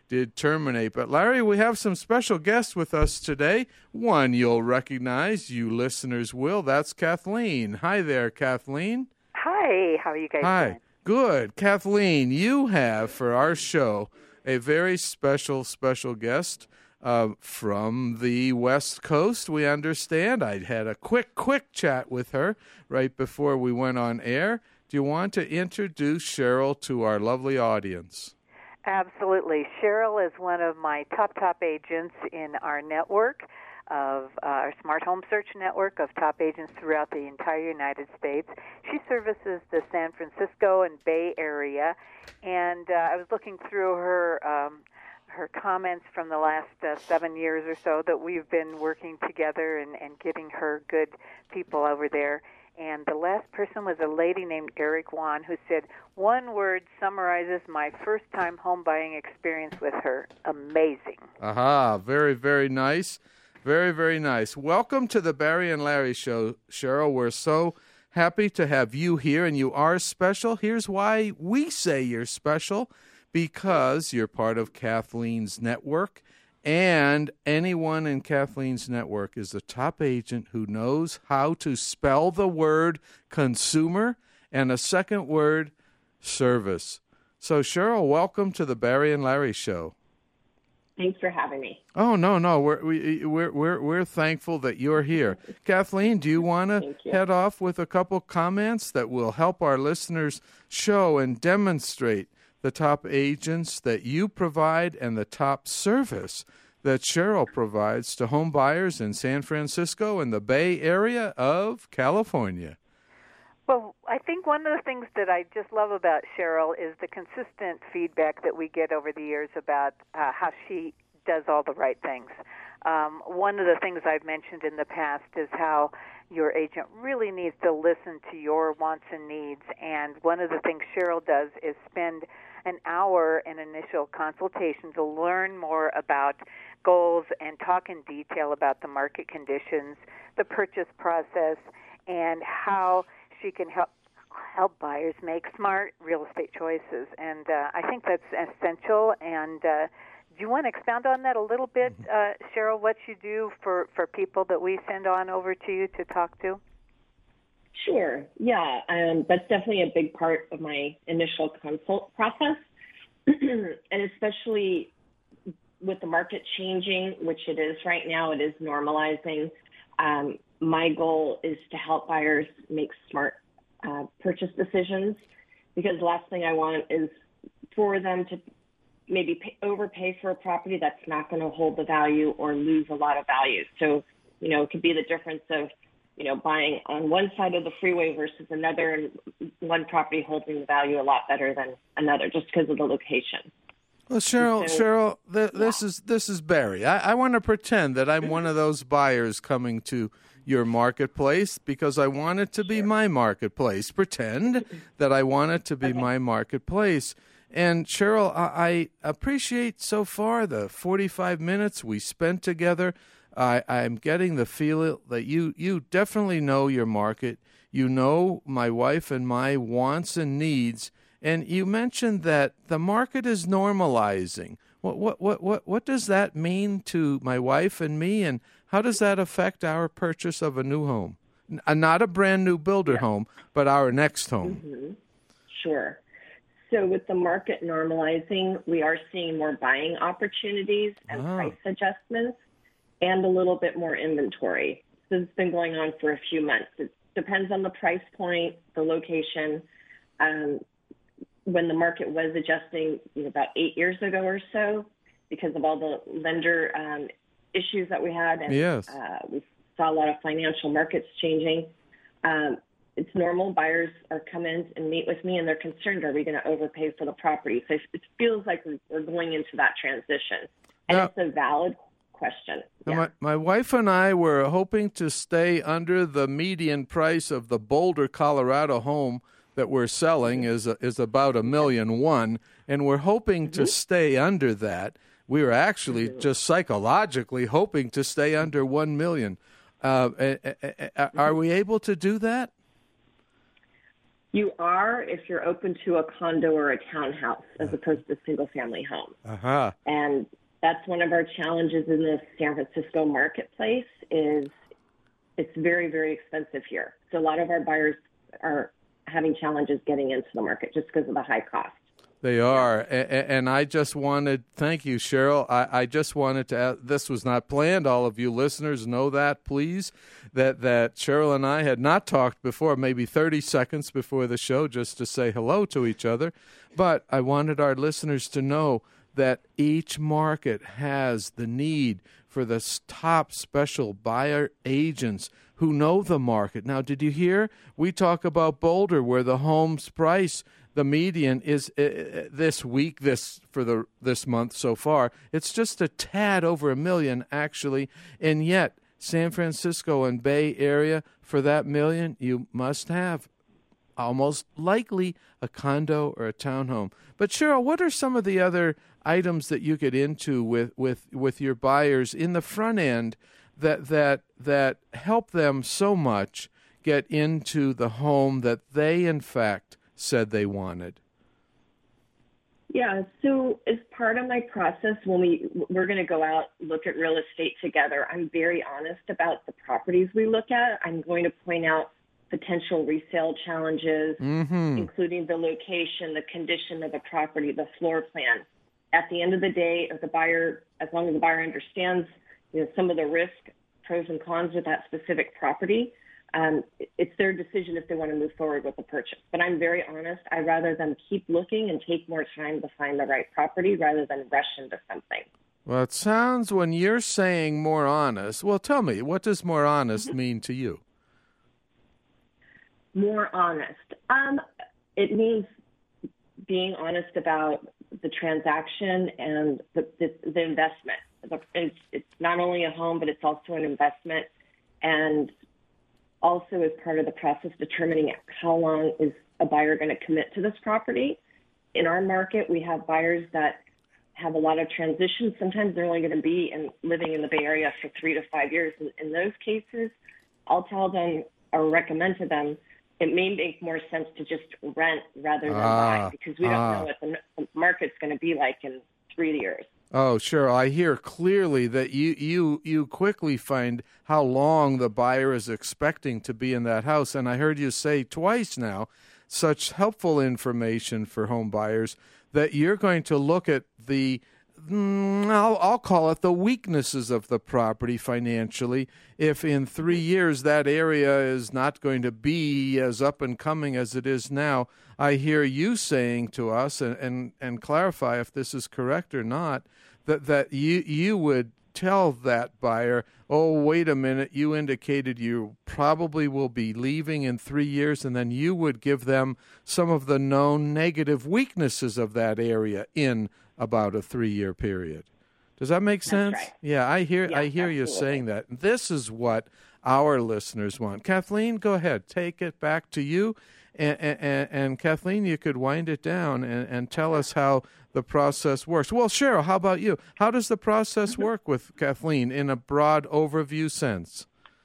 did terminate. But, Larry, we have some special guests with us today. One you'll recognize, you listeners will. That's Kathleen. Hi there, Kathleen. Hi, how are you guys Hi. doing? Good. Kathleen, you have for our show a very special guest from the West Coast, we understand. I had a quick chat with her right before we went on air. Do you want to introduce Cheryl to our lovely audience? Absolutely. Cheryl is one of my top agents in our network of our Smart Home Search network of top agents throughout the entire United States. She services the San Francisco and Bay Area, and I was looking through her comments from the last 7 years or so that we've been working together and getting her good people over there. And the last person was a lady named Eric Wan who said, one word summarizes my first-time home buying experience with her. Amazing. Aha, very, very nice. Very, very nice. Welcome to the Barry and Larry Show, Cheryl. We're so happy to have you here, and you are special. Here's why we say you're special, because you're part of Kathleen's network, and anyone in Kathleen's network is a top agent who knows how to spell the word consumer and a second word, service. So, Cheryl, welcome to the Barry and Larry Show. Thanks for having me. Oh, no. We're thankful that you're here. Kathleen, do you want to head off with a couple comments that will help our listeners show and demonstrate the top agents that you provide and the top service that Cheryl provides to home buyers in San Francisco and the Bay Area of California? Well, I think one of the things that I just love about Cheryl is the consistent feedback that we get over the years about how she does all the right things. One of the things I've mentioned in the past is how your agent really needs to listen to your wants and needs. And one of the things Cheryl does is spend an hour in initial consultation to learn more about goals and talk in detail about the market conditions, the purchase process, and how she can help buyers make smart real estate choices. And I think that's essential. And do you want to expound on that a little bit, Cheryl, what you do for people that we send on over to you to talk to? Sure. Yeah, that's definitely a big part of my initial consult process, and especially with the market changing, which it is right now, it is normalizing. My goal is to help buyers make smart purchase decisions, because the last thing I want is for them to maybe overpay for a property that's not going to hold the value or lose a lot of value. So, it could be the difference of buying on one side of the freeway versus another, and one property holding the value a lot better than another just because of the location. Well, Cheryl, this is Barry. I want to pretend that I'm one of those buyers coming to your marketplace because I want it to be my marketplace. Pretend that I want it to be my marketplace. And Cheryl, I appreciate so far the 45 minutes we spent together. I'm getting the feel that you definitely know your market. You know my wife and my wants and needs. And you mentioned that the market is normalizing. What does that mean to my wife and me, and how does that affect our purchase of a new home? Not a brand new builder home, but our next home. Mm-hmm. Sure. So with the market normalizing, we are seeing more buying opportunities and price adjustments and a little bit more inventory. This has been going on for a few months. It depends on the price point, the location. When the market was adjusting about 8 years ago or so, because of all the lender issues that we had, and we saw a lot of financial markets changing. It's normal. Buyers are come in and meet with me, and they're concerned, are we going to overpay for the property? So it feels like we're going into that transition. And it's a valid question. Yeah. My wife and I were hoping to stay under the median price of the Boulder, Colorado home that we're selling is about $1.1 million, and we're hoping to stay under that. We were actually just psychologically hoping to stay under $1 million. Are we able to do that? You are if you're open to a condo or a townhouse as opposed to a single-family home. Uh-huh. And that's one of our challenges in the San Francisco marketplace is it's very, very expensive here. So a lot of our buyers are having challenges getting into the market just because of the high cost. They are. And I just wanted, thank you, Cheryl. I just wanted to add, this was not planned. All of you listeners know that, please, that Cheryl and I had not talked before, maybe 30 seconds before the show, just to say hello to each other. But I wanted our listeners to know that each market has the need for the top special buyer agents who know the market. Now, did you hear? We talk about Boulder, where the home's price, the median is this month so far. It's just a tad over $1 million, actually, and yet San Francisco and Bay Area, for that $1 million, you must have almost likely a condo or a townhome. But Cheryl, what are some of the other items that you get into with your buyers in the front end that help them so much get into the home that they in fact said they wanted? Yeah, so as part of my process, when we're going to go out, look at real estate together, I'm very honest about the properties we look at. I'm going to point out potential resale challenges, including the location, the condition of the property, the floor plan. At the end of the day, if the buyer, as long as the buyer understands, some of the risk, pros and cons with that specific property, it's their decision if they want to move forward with the purchase. But I'm very honest. I'd rather them keep looking and take more time to find the right property rather than rush into something. Well, it sounds, when you're saying more honest, well, tell me, what does more honest mean to you? More honest. It means being honest about the transaction and the investment. It's not only a home, but it's also an investment. And also as part of the process, determining how long is a buyer going to commit to this property. In our market, we have buyers that have a lot of transition. Sometimes they're only going to be living in the Bay Area for 3 to 5 years. In those cases, I'll tell them or recommend to them it may make more sense to just rent rather than buy, because we don't know what the market's going to be like in 3 years. Oh, Cheryl, I hear clearly that you quickly find how long the buyer is expecting to be in that house. And I heard you say twice now such helpful information for home buyers that you're going to look at the, I'll call it the weaknesses of the property financially. If in 3 years that area is not going to be as up and coming as it is now, I hear you saying to us, and clarify if this is correct or not, that you would tell that buyer, oh, wait a minute, you indicated you probably will be leaving in 3 years, and then you would give them some of the known negative weaknesses of that area in about a 3-year period. Does that make sense? That's right. Yeah, I hear absolutely. You saying that. This is what our listeners want. Kathleen, go ahead. Take it back to you. And Kathleen, you could wind it down and tell us how the process works. Well, Cheryl, how about you? How does the process work with Kathleen in a broad overview sense?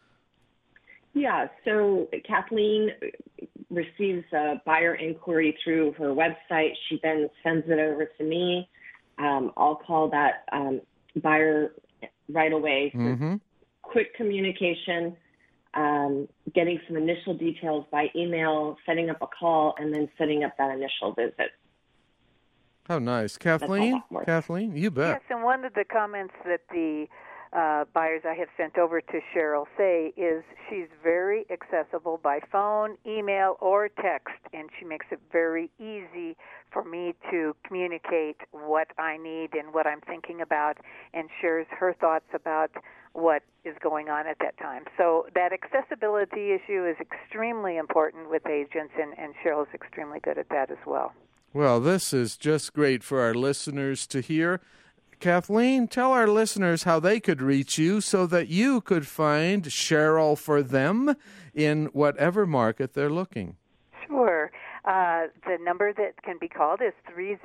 Yeah, so Kathleen receives a buyer inquiry through her website. She then sends it over to me. I'll call that buyer right away. So quick communication, getting some initial details by email, setting up a call, and then setting up that initial visit. How nice. Kathleen, you bet. Yes, and one of the comments that the buyers I have sent over to Cheryl say is she's very accessible by phone, email, or text, and she makes it very easy for me to communicate what I need and what I'm thinking about, and shares her thoughts about what is going on at that time. So that accessibility issue is extremely important with agents, and Cheryl's extremely good at that as well. Well, this is just great for our listeners to hear. Kathleen, tell our listeners how they could reach you so that you could find Cheryl for them in whatever market they're looking. Sure. The number that can be called is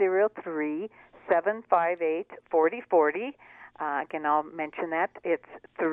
303-758-4040. Again, I'll mention that. It's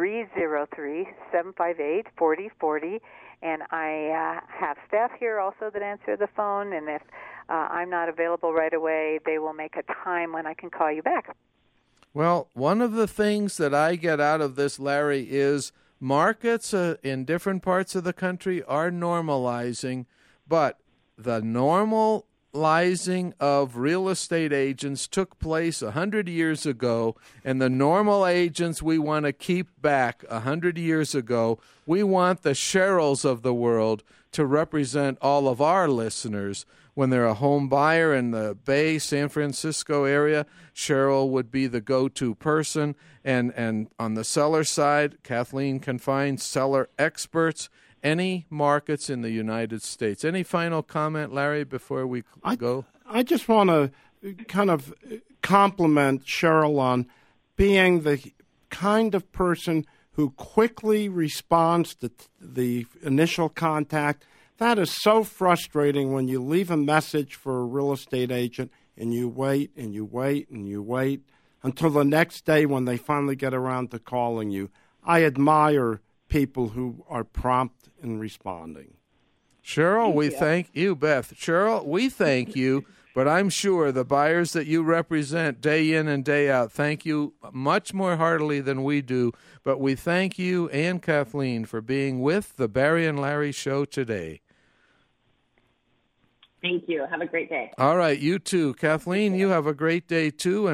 303-758-4040. And I have staff here also that answer the phone. And if I'm not available right away, they will make a time when I can call you back. Well, one of the things that I get out of this, Larry, is markets in different parts of the country are normalizing, but the normalizing of real estate agents took place 100 years ago, and the normal agents we want to keep back 100 years ago. We want the Cheryls of the world to represent all of our listeners. When they're a home buyer in the Bay, San Francisco area, Cheryl would be the go-to person. And on the seller side, Kathleen can find seller experts, any markets in the United States. Any final comment, Larry, before we go? I just want to kind of compliment Cheryl on being the kind of person who quickly responds to the initial contact. That is so frustrating when you leave a message for a real estate agent and you wait and you wait and you wait until the next day when they finally get around to calling you. I admire people who are prompt in responding. Cheryl, we thank you, Beth. Cheryl, we thank you, but I'm sure the buyers that you represent day in and day out thank you much more heartily than we do. But we thank you and Kathleen for being with the Barry and Larry Show today. Thank you. Have a great day. All right, you too. Kathleen, you have a great day too.